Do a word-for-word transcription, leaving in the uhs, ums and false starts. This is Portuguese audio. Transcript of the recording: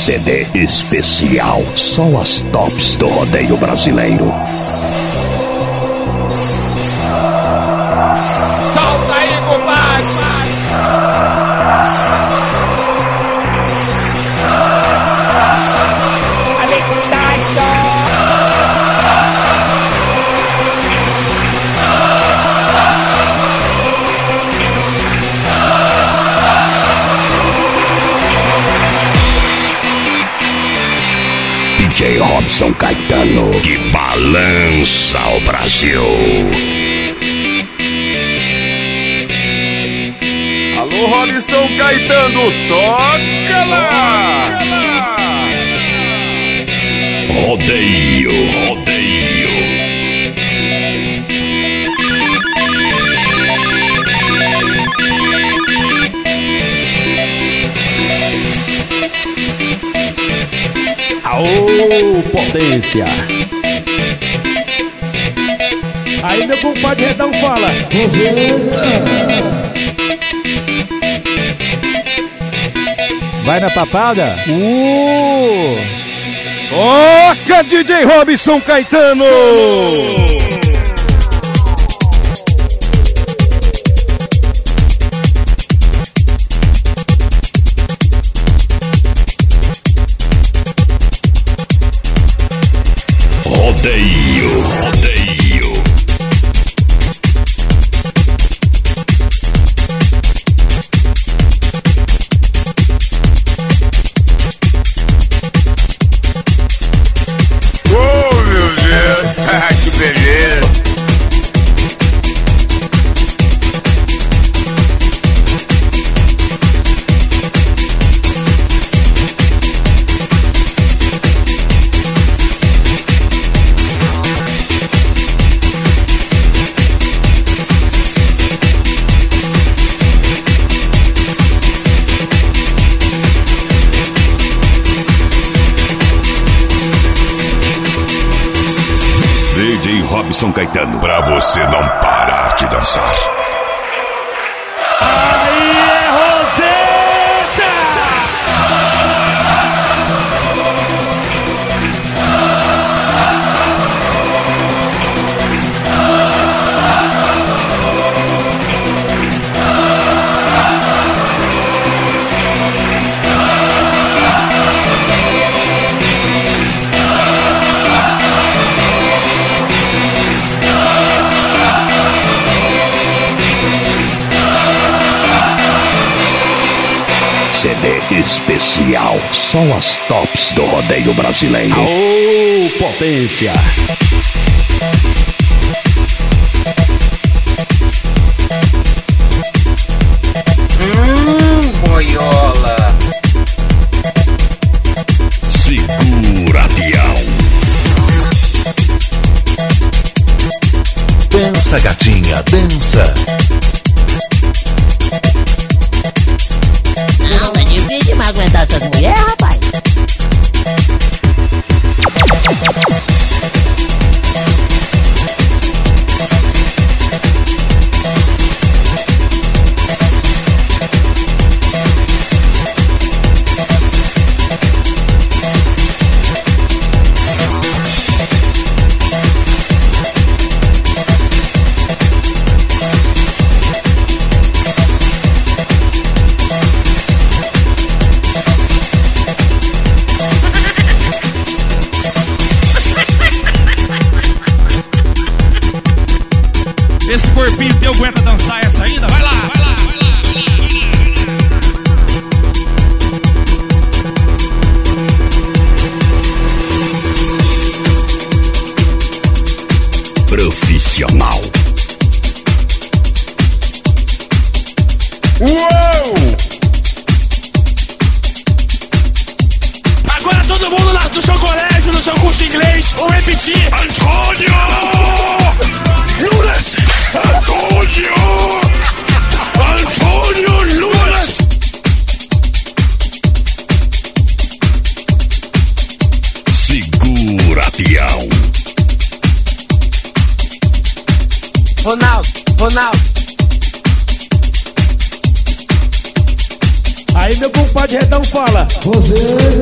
C D especial, só as tops do rodeio brasileiro. Solta aí, compadre! D J Robson Caetano, que balança o Brasil. Alô, Robson Caetano, toca lá! Rodeio, rodeio. Aô, potência! Aí meu compadre Redão fala: vai na papada? Uh! Toca, D J Robson Caetano! Rodeio, rodeio. Oh, meu Deus, que beleza! D J Robson Caetano, pra você não parar de dançar. Aí é Roseta! C D especial, só as tops do rodeio brasileiro. Aô, potência! Hum, boiola! Segura, peão. Dança, gatinha, dança. Não, tá difícil demais aguentar essas mulheres, rapaz. Esse corpinho teu aguenta dançar essa ainda? Vai lá, vai lá, vai lá, vai lá, vai lá. Profissional. Uou! Agora todo mundo lá do seu colégio, no seu curso de inglês, vou repetir. Antônio! Nunes! Antônio! Antônio Nunes! Segura, peão. Ronaldo, Ronaldo. Aí meu compadre Redão fala: Você